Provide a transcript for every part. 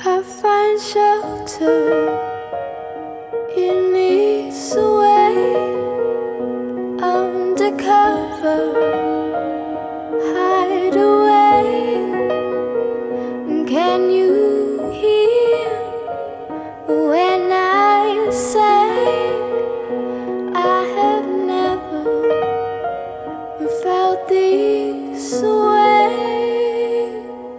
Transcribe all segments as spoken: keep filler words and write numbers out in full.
I find shelter in this way, undercover, hide away. Can you hear when I say I have never felt this way?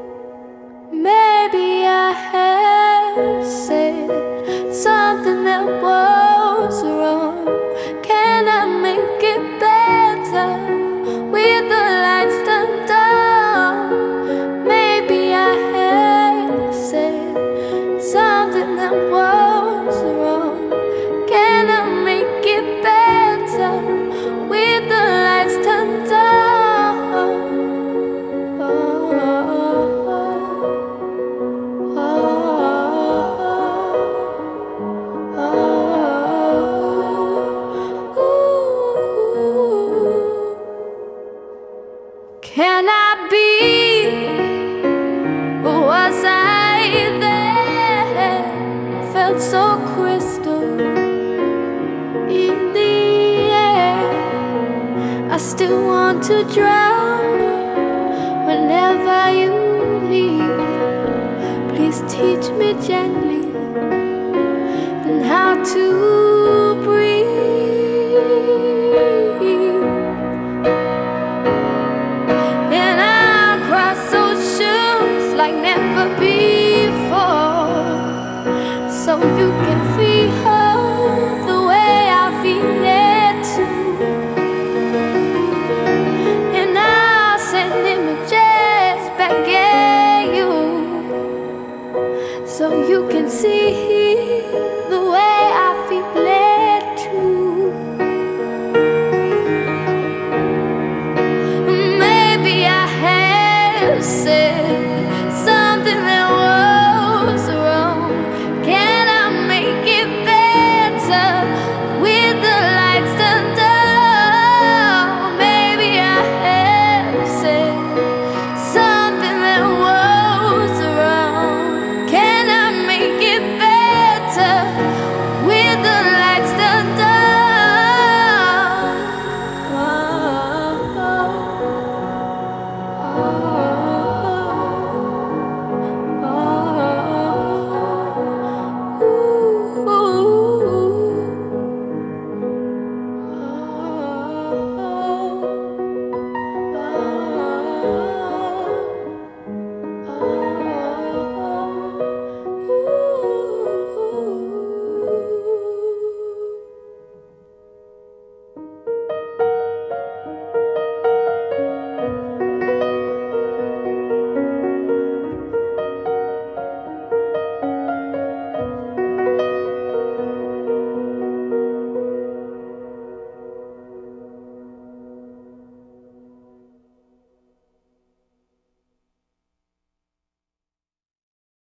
Maybe I have said something that was wrong. Can I make it better with the lights turned on? Maybe I have said something that was wrong. Can I make it better with the lights turned on? Can I be? Was I there? Felt so crystal in the air. I still want to drown whenever you leave. Please teach me gently and how to breathe. Like never before, so you can feel the way I feel it too. And I'll send images back at you, so you can see